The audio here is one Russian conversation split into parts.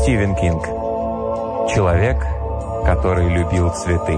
Стивен Кинг. Человек, который любил цветы.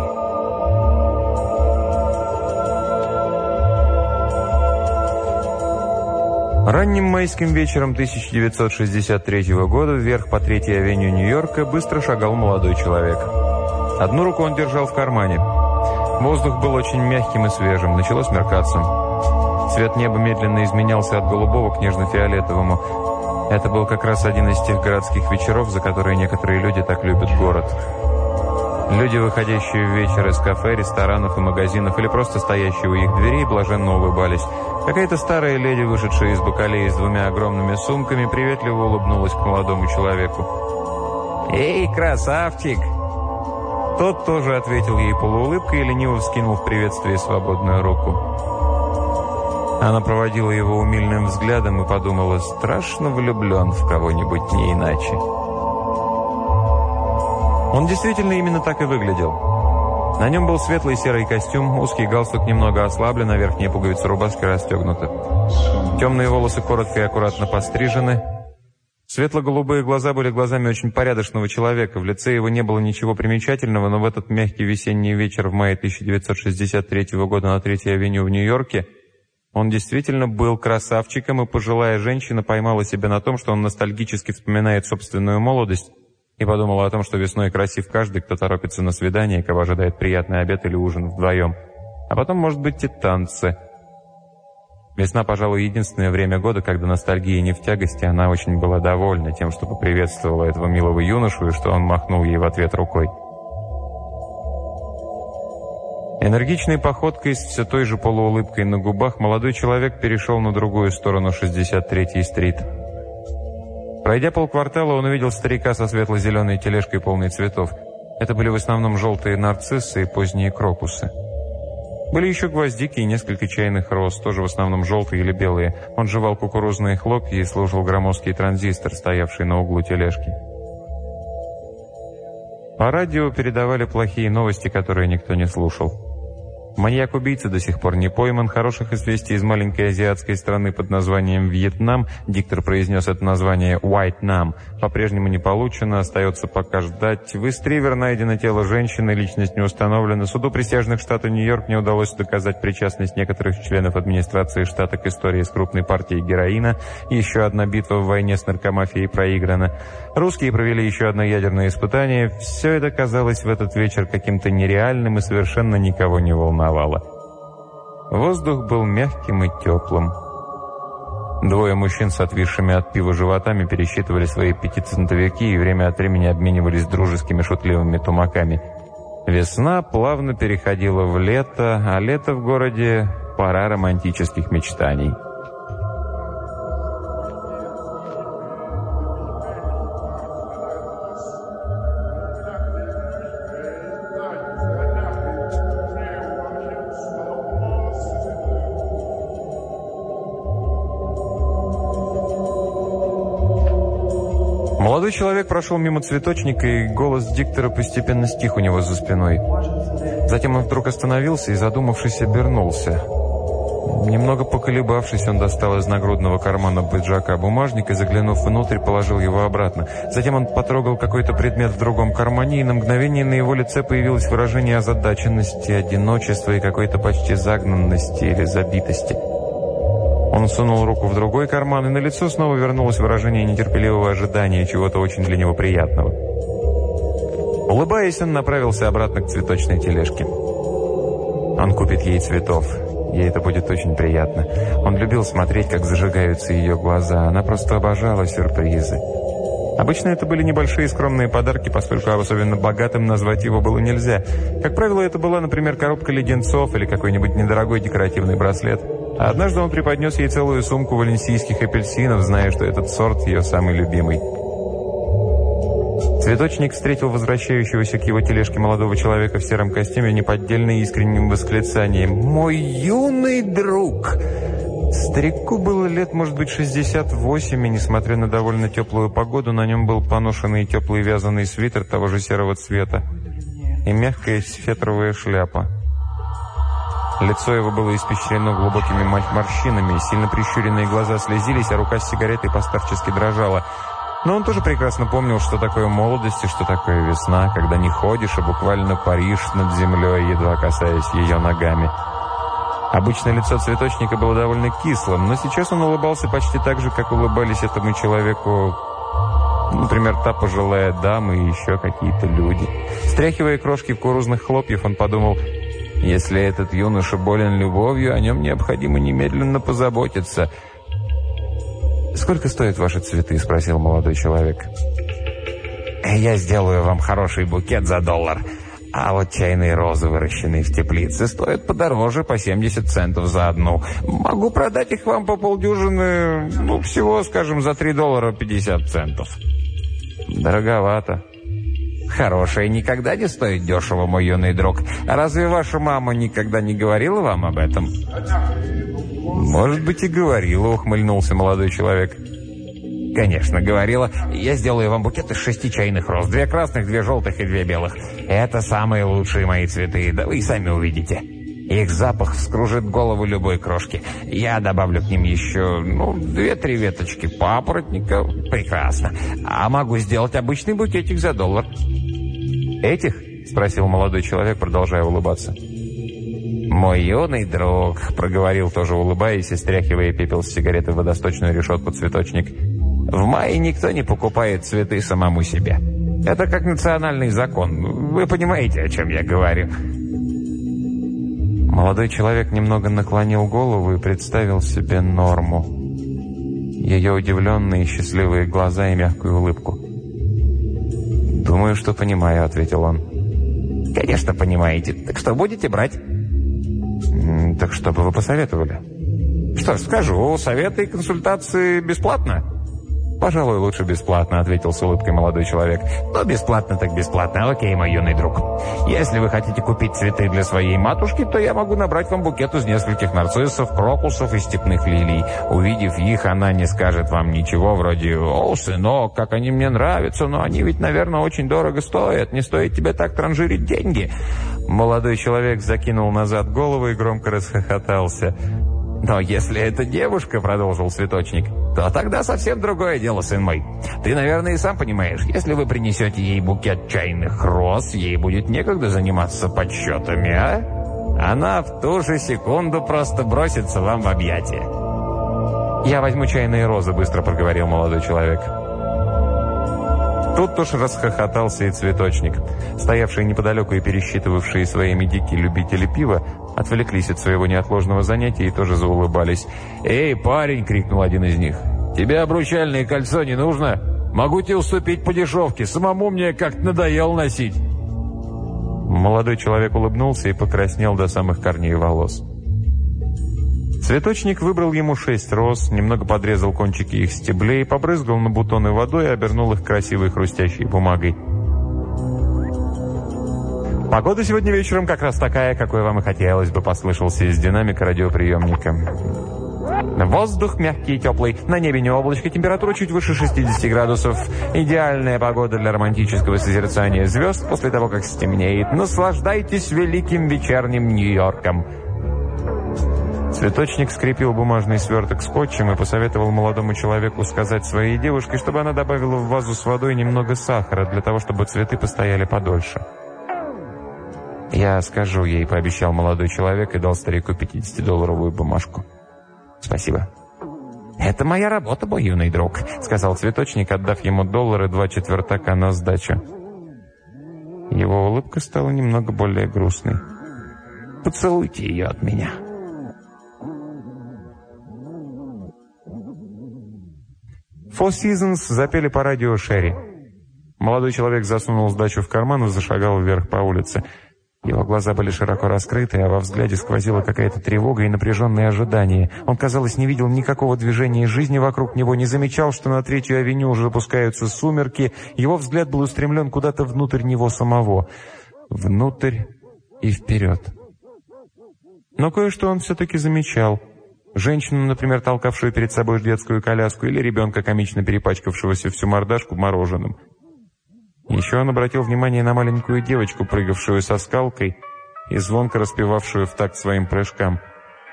Ранним майским вечером 1963 года вверх по 3-й авеню Нью-Йорка быстро шагал молодой человек. Одну руку он держал в кармане. Воздух был очень мягким и свежим, начало смеркаться. Цвет неба медленно изменялся от голубого к нежно-фиолетовому. Это был как раз один из тех городских вечеров, за которые некоторые люди так любят город. Люди, выходящие в вечер из кафе, ресторанов и магазинов, или просто стоящие у их дверей, блаженно улыбались. Какая-то старая леди, вышедшая из бакалеи с 2 огромными сумками, приветливо улыбнулась к молодому человеку. «Эй, красавчик!» Тот тоже ответил ей полуулыбкой и лениво вскинул в приветствии свободную руку. Она проводила его умильным взглядом и подумала, страшно влюблен в кого-нибудь не иначе. Он действительно именно так и выглядел. На нем был светлый серый костюм, узкий галстук немного ослаблен, а верхняя пуговица рубашки расстегнута. Темные волосы коротко и аккуратно пострижены. Светло-голубые глаза были глазами очень порядочного человека. В лице его не было ничего примечательного, но в этот мягкий весенний вечер в мае 1963 года на 3-й авеню в Нью-Йорке он действительно был красавчиком, и пожилая женщина поймала себя на том, что он ностальгически вспоминает собственную молодость, и подумала о том, что весной красив каждый, кто торопится на свидание, кого ожидает приятный обед или ужин вдвоем. А потом, может быть, и танцы. Весна, пожалуй, единственное время года, когда ностальгия не в тягости, она очень была довольна тем, что поприветствовала этого милого юношу, и что он махнул ей в ответ рукой. Энергичной походкой, с все той же полуулыбкой на губах, молодой человек перешел на другую сторону 63-й стрит. Пройдя полквартала, он увидел старика со светло-зеленой тележкой, полной цветов. Это были в основном желтые нарциссы и поздние крокусы. Были еще гвоздики и несколько чайных роз, тоже в основном желтые или белые. Он жевал кукурузные хлопья и слушал громоздкий транзистор, стоявший на углу тележки. По радио передавали плохие новости, которые никто не слушал. Маньяк-убийца до сих пор не пойман. Хороших известий из маленькой азиатской страны под названием Вьетнам, диктор произнес это название «White-Nam», по-прежнему не получено, остается пока ждать. В Истривер найдено тело женщины, личность не установлена. Суду присяжных штата Нью-Йорк не удалось доказать причастность некоторых членов администрации штата к истории с крупной партией героина. Еще одна битва в войне с наркомафией проиграна. Русские провели еще одно ядерное испытание. Все это казалось в этот вечер каким-то нереальным и совершенно никого не волновало. Воздух был мягким и теплым. 2 мужчин с отвисшими от пива животами пересчитывали свои 5-центовики и время от времени обменивались дружескими шутливыми тумаками. Весна плавно переходила в лето, а лето в городе – пора романтических мечтаний. Молодой человек прошел мимо цветочника, и голос диктора постепенно стих у него за спиной. Затем он вдруг остановился и, задумавшись, обернулся. Немного поколебавшись, он достал из нагрудного кармана пиджака бумажник и, заглянув внутрь, положил его обратно. Затем он потрогал какой-то предмет в другом кармане, и на мгновение на его лице появилось выражение озадаченности, одиночества и какой-то почти загнанности или забитости. Он сунул руку в другой карман, и на лицо снова вернулось выражение нетерпеливого ожидания чего-то очень для него приятного. Улыбаясь, он направился обратно к цветочной тележке. Он купит ей цветов. Ей это будет очень приятно. Он любил смотреть, как зажигаются ее глаза. Она просто обожала сюрпризы. Обычно это были небольшие скромные подарки, поскольку особенно богатым назвать его было нельзя. Как правило, это была, например, коробка леденцов или какой-нибудь недорогой декоративный браслет. А однажды он преподнес ей целую сумку валенсийских апельсинов, зная, что этот сорт ее самый любимый. Цветочник встретил возвращающегося к его тележке молодого человека в сером костюме неподдельно искренним восклицанием: «Мой юный друг!» Старику было лет, может быть, 68, и, несмотря на довольно теплую погоду, на нем был поношенный теплый вязаный свитер того же серого цвета и мягкая фетровая шляпа. Лицо его было испещрено глубокими морщинами, сильно прищуренные глаза слезились, а рука с сигаретой постарчески дрожала. Но он тоже прекрасно помнил, что такое молодость и что такое весна, когда не ходишь, а буквально паришь над землей, едва касаясь ее ногами. Обычно лицо цветочника было довольно кислым, но сейчас он улыбался почти так же, как улыбались этому человеку, например, та пожилая дама и еще какие-то люди. Стряхивая крошки кукурузных хлопьев, он подумал: если этот юноша болен любовью, о нем необходимо немедленно позаботиться. «Сколько стоят ваши цветы?» – спросил молодой человек. «Я сделаю вам хороший букет за $1. А вот чайные розы, выращенные в теплице, стоят подороже, по 70 центов за одну. Могу продать их вам по полдюжины, всего, скажем, за $3.50. Дороговато. Хорошее никогда не стоит дешево, мой юный друг. Разве ваша мама никогда не говорила вам об этом? Может быть, и говорила, ухмыльнулся молодой человек. Конечно, говорила. Я сделаю вам букет из 6 чайных роз. 2 красных, 2 желтых и 2 белых. Это самые лучшие мои цветы, да вы и сами увидите. Их запах вскружит голову любой крошки. Я добавлю к ним еще, 2-3 веточки папоротника. Прекрасно. А могу сделать обычный букетик за $1. «Этих?» – спросил молодой человек, продолжая улыбаться. «Мой юный друг», – проговорил, тоже улыбаясь и стряхивая пепел с сигареты в водосточную решетку цветочник. «В мае никто не покупает цветы самому себе. Это как национальный закон. Вы понимаете, о чем я говорю?» Молодой человек немного наклонил голову и представил себе Норму. Ее удивленные и счастливые глаза и мягкую улыбку. «Думаю, что понимаю», — ответил он. «Конечно, понимаете. Так что, будете брать?» «Так что бы вы посоветовали?» «Что ж, скажу, советы и консультации бесплатно». «Пожалуй, лучше бесплатно», — ответил с улыбкой молодой человек. «Ну, бесплатно так бесплатно. Окей, мой юный друг. Если вы хотите купить цветы для своей матушки, то я могу набрать вам букет из нескольких нарциссов, крокусов и степных лилий. Увидев их, она не скажет вам ничего вроде: «О, сынок, как они мне нравятся, но они ведь, наверное, очень дорого стоят. Не стоит тебе так транжирить деньги». Молодой человек закинул назад голову и громко расхохотался. «Но если это девушка, — продолжил цветочник, — то тогда совсем другое дело, сын мой. Ты, наверное, и сам понимаешь, если вы принесете ей букет чайных роз, ей будет некогда заниматься подсчетами, а? Она в ту же секунду просто бросится вам в объятия». «Я возьму чайные розы», — быстро проговорил молодой человек. Тут уж расхохотался и цветочник. Стоявшие неподалеку и пересчитывавшие свои медики любители пива отвлеклись от своего неотложного занятия и тоже заулыбались. «Эй, парень!» — крикнул один из них. «Тебе обручальное кольцо не нужно? Могу тебе уступить по дешевке. Самому мне как-то надоело носить». Молодой человек улыбнулся и покраснел до самых корней волос. Цветочник выбрал ему 6 роз, немного подрезал кончики их стеблей, побрызгал на бутоны водой и обернул их красивой хрустящей бумагой. «Погода сегодня вечером как раз такая, какой вам и хотелось бы», — послышался из динамика радиоприемника. «Воздух мягкий и теплый, на небе не облачко, температура чуть выше 60 градусов. Идеальная погода для романтического созерцания звезд после того, как стемнеет. Наслаждайтесь великим вечерним Нью-Йорком». Цветочник скрепил бумажный сверток скотчем и посоветовал молодому человеку сказать своей девушке, чтобы она добавила в вазу с водой немного сахара, для того, чтобы цветы постояли подольше. «Я скажу ей», — пообещал молодой человек и дал старику $50 бумажку. «Спасибо». «Это моя работа, мой юный друг», — сказал цветочник, отдав ему $1 и 2 четвертака на сдачу. Его улыбка стала немного более грустной. «Поцелуйте ее от меня». Four Seasons запели по радио Шерри. Молодой человек засунул сдачу в карман и зашагал вверх по улице. Его глаза были широко раскрыты, а во взгляде сквозила какая-то тревога и напряженное ожидание. Он, казалось, не видел никакого движения жизни вокруг него, не замечал, что на 3-ю авеню уже опускаются сумерки. Его взгляд был устремлен куда-то внутрь него самого. Внутрь и вперед. Но кое-что он все-таки замечал. Женщину, например, толкавшую перед собой детскую коляску, или ребенка, комично перепачкавшегося всю мордашку мороженым. Еще он обратил внимание на маленькую девочку, прыгавшую со скалкой и звонко распевавшую в такт своим прыжкам.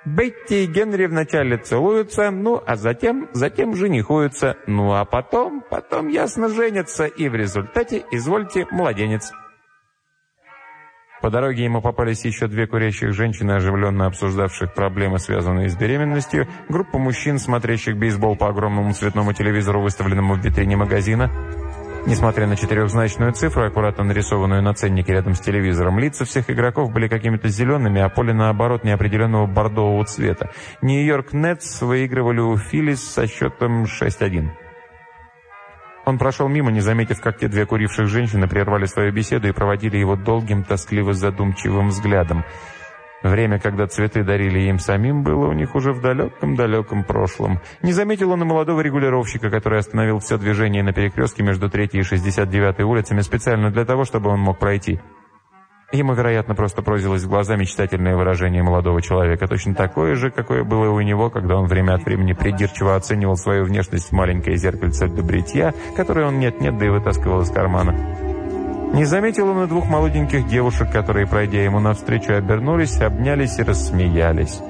Бетти и Генри вначале целуются, а затем женихуются, а потом ясно женятся, и в результате, извольте, младенец». По дороге ему попались еще 2 курящих женщины, оживленно обсуждавших проблемы, связанные с беременностью, группа мужчин, смотрящих бейсбол по огромному цветному телевизору, выставленному в витрине магазина. Несмотря на 4-значную цифру, аккуратно нарисованную на ценнике рядом с телевизором, лица всех игроков были какими-то зелеными, а поле, наоборот, неопределенного бордового цвета. Нью-Йорк Нетс выигрывали у Филлис со счетом 6-1. Он прошел мимо, не заметив, как те 2 куривших женщины прервали свою беседу и проводили его долгим, тоскливо-задумчивым взглядом. Время, когда цветы дарили им самим, было у них уже в далеком-далеком прошлом. Не заметил он и молодого регулировщика, который остановил все движение на перекрестке между 3-й и 69-й улицами специально для того, чтобы он мог пройти. Ему, вероятно, просто прозилось в глаза мечтательное выражение молодого человека, точно такое же, какое было у него, когда он время от времени придирчиво оценивал свою внешность в маленькое зеркальце для бритья, которое он нет-нет, да и вытаскивал из кармана. Не заметил он и 2 молоденьких девушек, которые, пройдя ему навстречу, обернулись, обнялись и рассмеялись.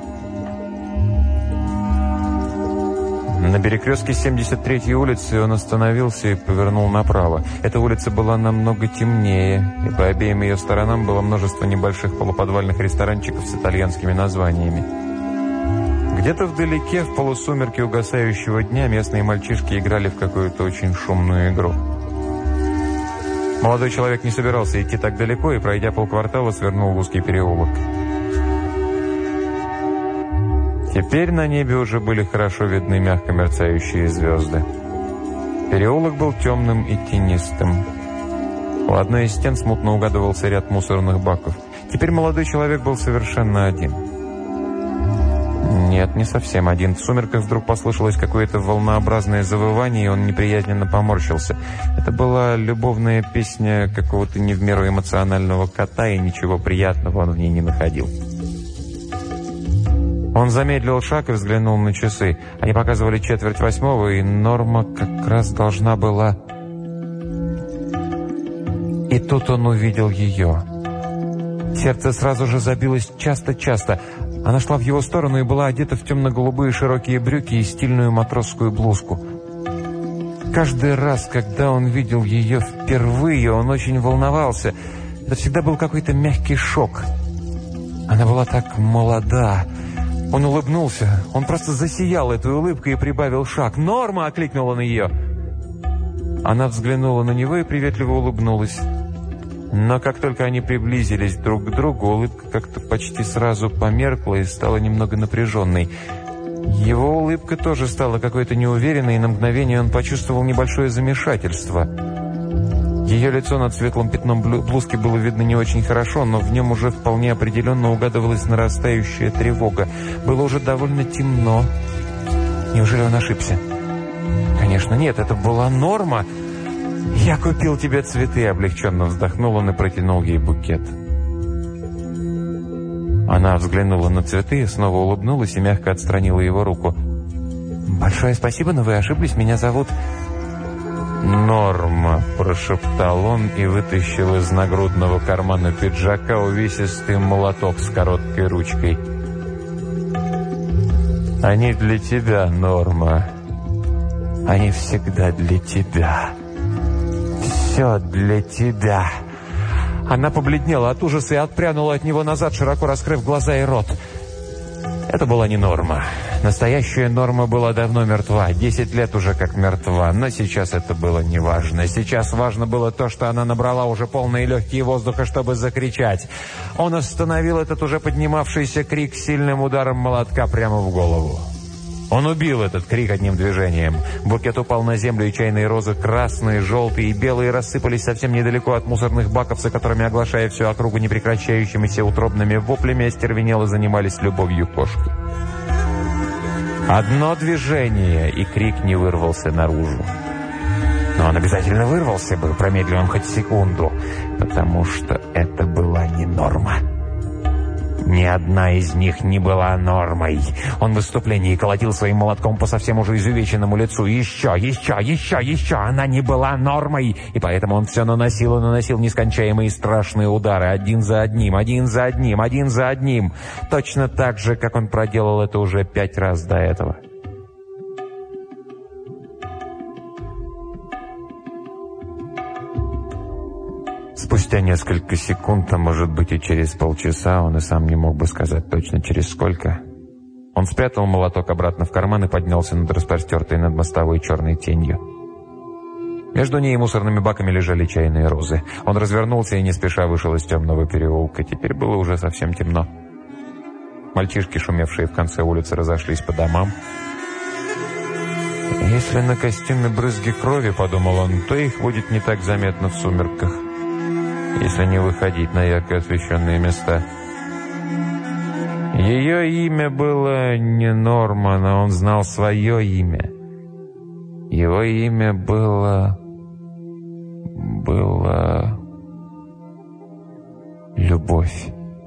На перекрестке 73-й улицы он остановился и повернул направо. Эта улица была намного темнее, и по обеим ее сторонам было множество небольших полуподвальных ресторанчиков с итальянскими названиями. Где-то вдалеке, в полусумерке угасающего дня, местные мальчишки играли в какую-то очень шумную игру. Молодой человек не собирался идти так далеко и, пройдя полквартала, свернул в узкий переулок. Теперь на небе уже были хорошо видны мягко мерцающие звезды. Переулок был темным и тенистым. У одной из стен смутно угадывался ряд мусорных баков. Теперь молодой человек был совершенно один. Нет, не совсем один. В сумерках вдруг послышалось какое-то волнообразное завывание, и он неприязненно поморщился. Это была любовная песня какого-то не в меру эмоционального кота, и ничего приятного он в ней не находил. Он замедлил шаг и взглянул на часы. Они показывали 7:45, и Норма как раз должна была... И тут он увидел ее. Сердце сразу же забилось часто-часто. Она шла в его сторону и была одета в темно-голубые широкие брюки и стильную матросскую блузку. Каждый раз, когда он видел ее впервые, он очень волновался. Это всегда был какой-то мягкий шок. Она была так молода. Он улыбнулся. Он просто засиял этой улыбкой и прибавил шаг. «Норма!» — окликнула на нее. Она взглянула на него и приветливо улыбнулась. Но как только они приблизились друг к другу, улыбка как-то почти сразу померкла и стала немного напряженной. Его улыбка тоже стала какой-то неуверенной, и на мгновение он почувствовал небольшое замешательство. Ее лицо над светлым пятном блузки было видно не очень хорошо, но в нем уже вполне определенно угадывалась нарастающая тревога. Было уже довольно темно. Неужели он ошибся? Конечно, нет, это была Норма. «Я купил тебе цветы», — облегченно вздохнул он и протянул ей букет. Она взглянула на цветы, снова улыбнулась и мягко отстранила его руку. «Большое спасибо, но вы ошиблись, меня зовут...» «Норма», — прошептал он и вытащил из нагрудного кармана пиджака увесистый молоток с короткой ручкой. «Они для тебя, Норма. Они всегда для тебя. Все для тебя». Она побледнела от ужаса и отпрянула от него назад, широко раскрыв глаза и рот. Это была не Норма. Настоящая Норма была давно мертва, 10 лет уже как мертва, но сейчас это было неважно. Сейчас важно было то, что она набрала уже полные легкие воздуха, чтобы закричать. Он остановил этот уже поднимавшийся крик сильным ударом молотка прямо в голову. Он убил этот крик одним движением. Букет упал на землю, и чайные розы, красные, желтые и белые, рассыпались совсем недалеко от мусорных баков, за которыми, оглашая всю округу непрекращающимися утробными воплями, остервенело занимались любовью кошки. Одно движение, и крик не вырвался наружу. Но он обязательно вырвался бы, промедлив он хоть секунду, потому что это была не Норма. Ни одна из них не была нормой. Он в выступлении колотил своим молотком по совсем уже изувеченному лицу. Еще. Она не была нормой. И поэтому он все наносил и наносил нескончаемые страшные удары. Один за одним. Точно так же, как он проделал это уже 5 раз до этого. Спустя несколько секунд, а может быть и через полчаса, он и сам не мог бы сказать точно через сколько, он спрятал молоток обратно в карман и поднялся над распростертой над мостовой черной тенью. Между ней и мусорными баками лежали чайные розы. Он развернулся и не спеша вышел из темного переулка. Теперь было уже совсем темно. Мальчишки, шумевшие в конце улицы, разошлись по домам. «Если на костюме брызги крови, — подумал он, — то их будет не так заметно в сумерках, если не выходить на ярко освещенные места». Ее имя было не Норман, а он знал свое имя. Его имя было Любовь.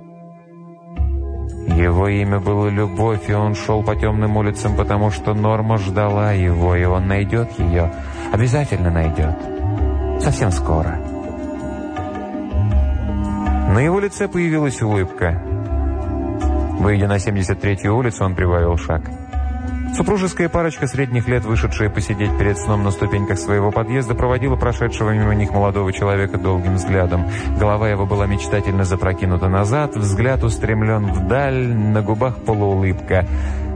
Его имя было Любовь, и он шел по темным улицам, потому что Норма ждала его, и он найдет ее. Обязательно найдет. Совсем скоро. На его лице появилась улыбка. Выйдя на 73-ю улицу, он прибавил шаг. Супружеская парочка средних лет, вышедшая посидеть перед сном на ступеньках своего подъезда, проводила прошедшего мимо них молодого человека долгим взглядом. Голова его была мечтательно запрокинута назад, взгляд устремлен вдаль, на губах полуулыбка.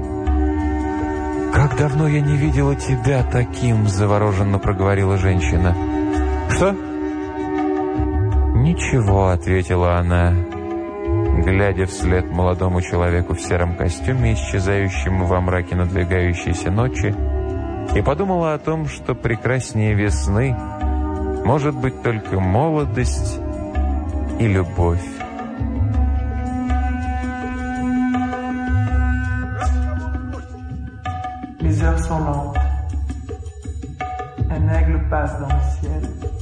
«Как давно я не видела тебя таким!» – завороженно проговорила женщина. «Что?» «Ничего», – ответила она, глядя вслед молодому человеку в сером костюме, исчезающему во мраке надвигающейся ночи, и подумала о том, что прекраснее весны может быть только молодость и любовь. Les heures sont lentes. Un aigle passe dans le ciel.